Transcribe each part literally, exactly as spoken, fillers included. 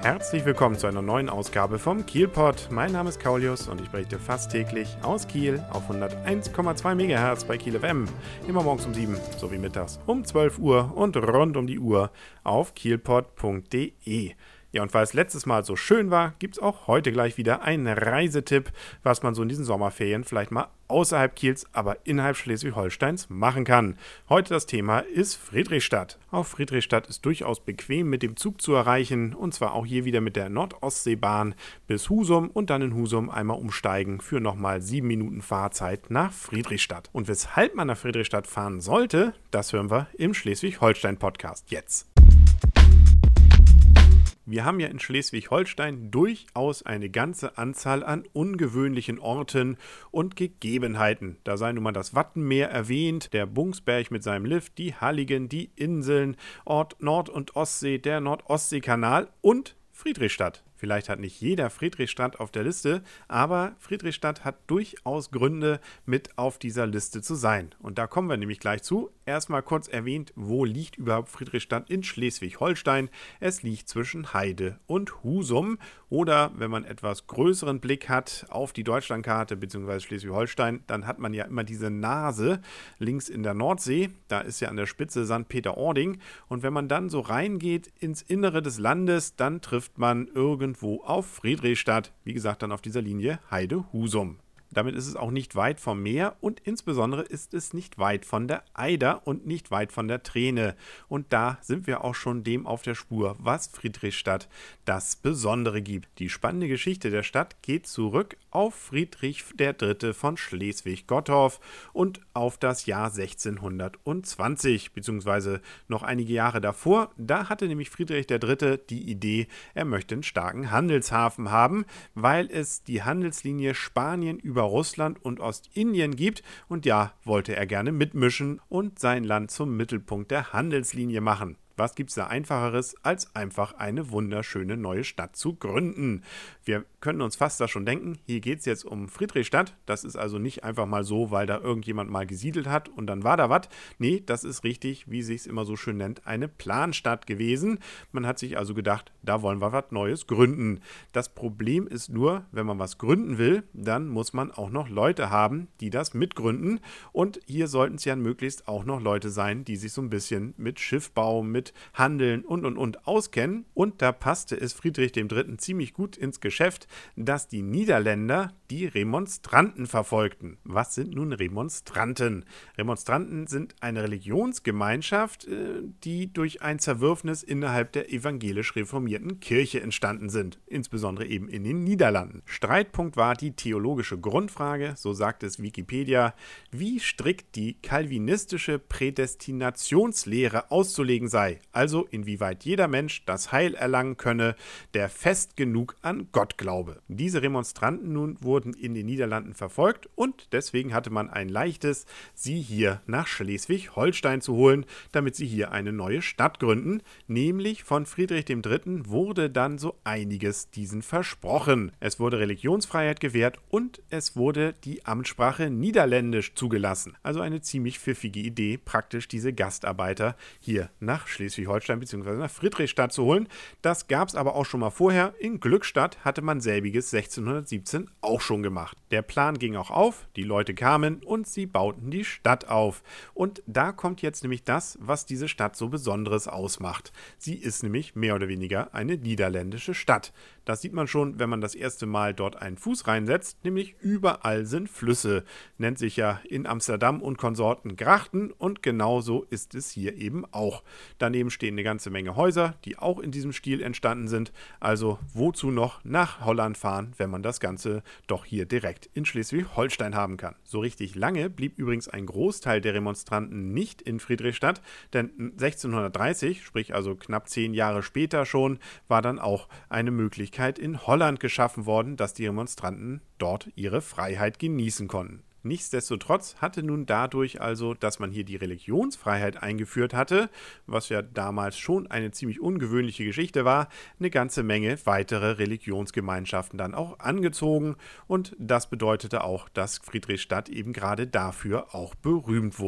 Herzlich willkommen zu einer neuen Ausgabe vom Kielpod. Mein Name ist Kaulius und ich berichte fast täglich aus Kiel auf hunderteins Komma zwei Megahertz bei Kiel F M. Immer morgens um sieben sowie mittags um zwölf Uhr und rund um die Uhr auf kielpod punkt de. Ja, und weil es letztes Mal so schön war, gibt es auch heute gleich wieder einen Reisetipp, was man so in diesen Sommerferien vielleicht mal außerhalb Kiels, aber innerhalb Schleswig-Holsteins machen kann. Heute das Thema ist Friedrichstadt. Auch Friedrichstadt ist durchaus bequem mit dem Zug zu erreichen, und zwar auch hier wieder mit der Nordostseebahn bis Husum und dann in Husum einmal umsteigen für nochmal sieben Minuten Fahrzeit nach Friedrichstadt. Und weshalb man nach Friedrichstadt fahren sollte, das hören wir im Schleswig-Holstein-Podcast jetzt. Wir haben ja in Schleswig-Holstein durchaus eine ganze Anzahl an ungewöhnlichen Orten und Gegebenheiten. Da sei nun mal das Wattenmeer erwähnt, der Bungsberg mit seinem Lift, die Halligen, die Inseln, Ort Nord- und Ostsee, der Nord-Ostsee-Kanal und Friedrichstadt. Vielleicht hat nicht jeder Friedrichstadt auf der Liste, aber Friedrichstadt hat durchaus Gründe, mit auf dieser Liste zu sein. Und da kommen wir nämlich gleich zu. Erstmal kurz erwähnt, wo liegt überhaupt Friedrichstadt in Schleswig-Holstein? Es liegt zwischen Heide und Husum. Oder wenn man etwas größeren Blick hat auf die Deutschlandkarte bzw. Schleswig-Holstein, dann hat man ja immer diese Nase links in der Nordsee. Da ist ja an der Spitze Sankt Peter-Ording. Und wenn man dann so reingeht ins Innere des Landes, dann trifft man irgendwo auf Friedrichstadt, wie gesagt dann auf dieser Linie Heide-Husum. Damit ist es auch nicht weit vom Meer und insbesondere ist es nicht weit von der Eider und nicht weit von der Treene. Und da sind wir auch schon dem auf der Spur, was Friedrichstadt das Besondere gibt. Die spannende Geschichte der Stadt geht zurück auf Friedrich der Dritte von Schleswig-Gottorf und auf das Jahr sechzehnhundertzwanzig, beziehungsweise noch einige Jahre davor. Da hatte nämlich Friedrich der Dritte die Idee, er möchte einen starken Handelshafen haben, weil es die Handelslinie Spanien über Russland und Ostindien gibt und ja, wollte er gerne mitmischen und sein Land zum Mittelpunkt der Handelslinie machen. Was gibt es da Einfacheres, als einfach eine wunderschöne neue Stadt zu gründen? Wir können uns fast da schon denken, hier geht es jetzt um Friedrichstadt. Das ist also nicht einfach mal so, weil da irgendjemand mal gesiedelt hat und dann war da was. Nee, das ist richtig, wie sich es immer so schön nennt, eine Planstadt gewesen. Man hat sich also gedacht, da wollen wir was Neues gründen. Das Problem ist nur, wenn man was gründen will, dann muss man auch noch Leute haben, die das mitgründen. Und hier sollten es ja möglichst auch noch Leute sein, die sich so ein bisschen mit Schiffbau, mit Handeln und und und auskennen. Und da passte es Friedrich dem Dritten ziemlich gut ins Geschäft, dass die Niederländer die Remonstranten verfolgten. Was sind nun Remonstranten? Remonstranten sind eine Religionsgemeinschaft, die durch ein Zerwürfnis innerhalb der evangelisch reformierten Kirche entstanden sind, insbesondere eben in den Niederlanden. Streitpunkt war die theologische Grundfrage, so sagt es Wikipedia, wie strikt die calvinistische Prädestinationslehre auszulegen sei. Also inwieweit jeder Mensch das Heil erlangen könne, der fest genug an Gott glaube. Diese Remonstranten nun wurden in den Niederlanden verfolgt und deswegen hatte man ein leichtes, sie hier nach Schleswig-Holstein zu holen, damit sie hier eine neue Stadt gründen. Nämlich von Friedrich dem Dritten wurde dann so einiges diesen versprochen. Es wurde Religionsfreiheit gewährt und es wurde die Amtssprache Niederländisch zugelassen. Also eine ziemlich pfiffige Idee, praktisch diese Gastarbeiter hier nach Schleswig-Holstein bzw. nach Friedrichstadt zu holen. Das gab es aber auch schon mal vorher. In Glückstadt hatte man selbiges sechzehnhundertsiebzehn auch schon gemacht. Der Plan ging auch auf, die Leute kamen und sie bauten die Stadt auf. Und da kommt jetzt nämlich das, was diese Stadt so Besonderes ausmacht. Sie ist nämlich mehr oder weniger eine niederländische Stadt. Das sieht man schon, wenn man das erste Mal dort einen Fuß reinsetzt, nämlich überall sind Flüsse. Nennt sich ja in Amsterdam und Konsorten Grachten und genauso ist es hier eben auch. Daneben stehen eine ganze Menge Häuser, die auch in diesem Stil entstanden sind. Also wozu noch nach Holland fahren, wenn man das Ganze doch hier direkt in Schleswig-Holstein haben kann. So richtig lange blieb übrigens ein Großteil der Remonstranten nicht in Friedrichstadt, denn sechzehnhundertdreißig, sprich also knapp zehn Jahre später schon, war dann auch eine Möglichkeit in Holland geschaffen worden, dass die Remonstranten dort ihre Freiheit genießen konnten. Nichtsdestotrotz hatte nun dadurch also, dass man hier die Religionsfreiheit eingeführt hatte, was ja damals schon eine ziemlich ungewöhnliche Geschichte war, eine ganze Menge weitere Religionsgemeinschaften dann auch angezogen und das bedeutete auch, dass Friedrichstadt eben gerade dafür auch berühmt wurde.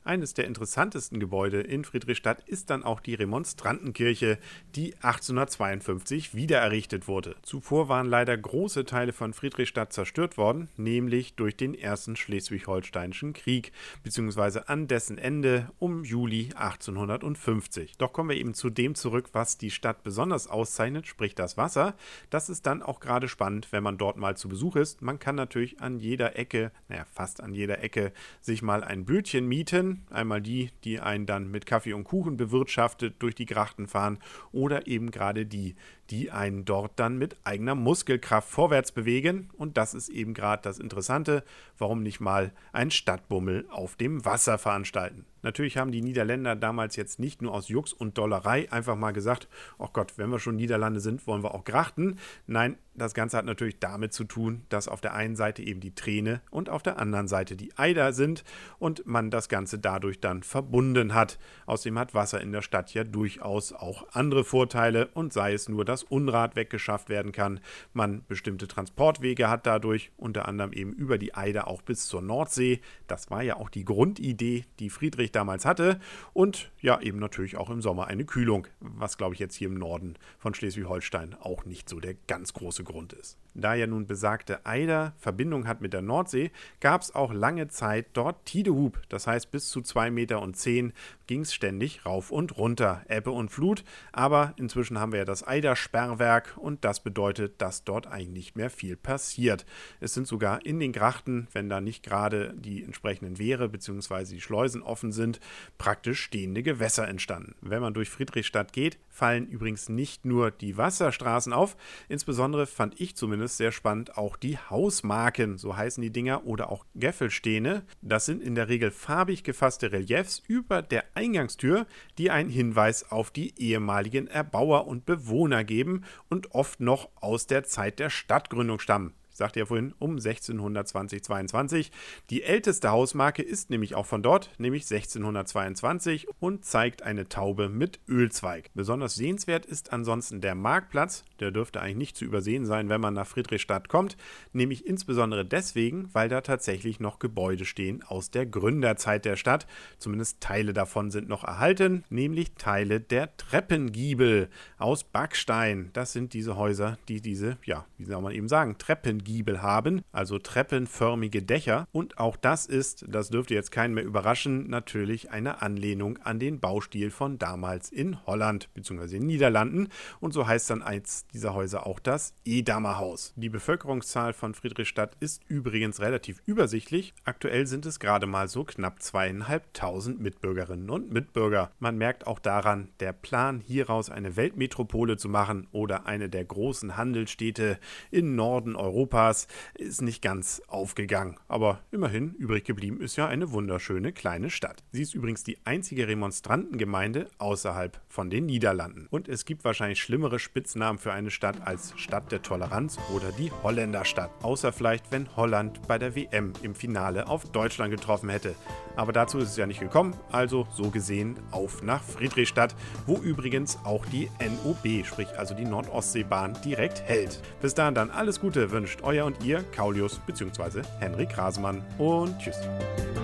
Eines der interessantesten Gebäude in Friedrichstadt ist dann auch die Remonstrantenkirche, die achtzehnhundertzweiundfünfzig wiedererrichtet wurde. Zuvor waren leider große Teile von Friedrichstadt zerstört worden, nämlich durch den Ersten Schleswig-Holsteinischen Krieg, beziehungsweise an dessen Ende um Juli achtzehnhundertfünfzig. Doch kommen wir eben zu dem zurück, was die Stadt besonders auszeichnet, sprich das Wasser. Das ist dann auch gerade spannend, wenn man dort mal zu Besuch ist. Man kann natürlich an jeder Ecke, naja, fast an jeder Ecke, sich mal ein Bötchen mieten. Einmal die, die einen dann mit Kaffee und Kuchen bewirtschaftet durch die Grachten fahren, oder eben gerade die, die einen dort dann mit eigener Muskelkraft vorwärts bewegen. Und das ist eben gerade das Interessante. Warum nicht mal einen Stadtbummel auf dem Wasser veranstalten? Natürlich haben die Niederländer damals jetzt nicht nur aus Jux und Dollerei einfach mal gesagt, oh Gott, wenn wir schon Niederlande sind, wollen wir auch Grachten. Nein, das Ganze hat natürlich damit zu tun, dass auf der einen Seite eben die Treene und auf der anderen Seite die Eider sind und man das Ganze dadurch dann verbunden hat. Außerdem hat Wasser in der Stadt ja durchaus auch andere Vorteile, und sei es nur, dass Unrat weggeschafft werden kann, man bestimmte Transportwege hat dadurch, unter anderem eben über die Eider auch bis zur Nordsee. Das war ja auch die Grundidee, die Friedrich damals hatte, und ja, eben natürlich auch im Sommer eine Kühlung, was glaube ich jetzt hier im Norden von Schleswig-Holstein auch nicht so der ganz große Grund ist. Da ja nun besagte Eider Verbindung hat mit der Nordsee, gab es auch lange Zeit dort Tidehub, das heißt bis zu zwei Meter und zehn ging es ständig rauf und runter, Ebbe und Flut, aber inzwischen haben wir ja das Eidersperrwerk und das bedeutet, dass dort eigentlich nicht mehr viel passiert. Es sind sogar in den Grachten, wenn da nicht gerade die entsprechenden Wehre bzw. die Schleusen offen sind, praktisch stehende Gewässer entstanden. Wenn man durch Friedrichstadt geht, fallen übrigens nicht nur die Wasserstraßen auf, insbesondere fand ich zumindest sehr spannend auch die Hausmarken, so heißen die Dinger, oder auch Geffelsteine. Das sind in der Regel farbig gefasste Reliefs über der Eingangstür, die einen Hinweis auf die ehemaligen Erbauer und Bewohner geben und oft noch aus der Zeit der Stadtgründung stammen. Ich sagte ja vorhin, um sechzehnhundertzwanzig zweiundzwanzig. Die älteste Hausmarke ist nämlich auch von dort, nämlich sechzehnhundertzweiundzwanzig, und zeigt eine Taube mit Ölzweig. Besonders sehenswert ist ansonsten der Marktplatz. Der dürfte eigentlich nicht zu übersehen sein, wenn man nach Friedrichstadt kommt, nämlich insbesondere deswegen, weil da tatsächlich noch Gebäude stehen aus der Gründerzeit der Stadt. Zumindest Teile davon sind noch erhalten, nämlich Teile der Treppengiebel aus Backstein. Das sind diese Häuser, die diese, ja, wie soll man eben sagen, Treppengiebel haben, also treppenförmige Dächer. Und auch das ist, das dürfte jetzt keinen mehr überraschen, natürlich eine Anlehnung an den Baustil von damals in Holland bzw. in den Niederlanden. Und so heißt dann eins dieser Häuser auch das Edamer Haus. Die Bevölkerungszahl von Friedrichstadt ist übrigens relativ übersichtlich. Aktuell sind es gerade mal so knapp zweieinhalbtausend Mitbürgerinnen und Mitbürger. Man merkt auch daran, der Plan, hieraus eine Weltmetropole zu machen oder eine der großen Handelsstädte im Norden Europas, ist nicht ganz aufgegangen. Aber immerhin, übrig geblieben ist ja eine wunderschöne kleine Stadt. Sie ist übrigens die einzige Remonstrantengemeinde außerhalb von den Niederlanden. Und es gibt wahrscheinlich schlimmere Spitznamen für eine Stadt als Stadt der Toleranz oder die Holländerstadt. Außer vielleicht, wenn Holland bei der W M im Finale auf Deutschland getroffen hätte. Aber dazu ist es ja nicht gekommen, also so gesehen auf nach Friedrichstadt, wo übrigens auch die N O B, sprich also die Nordostseebahn, direkt hält. Bis dahin dann alles Gute wünscht euer und ihr Kaulius bzw. Henrik Rasemann und tschüss.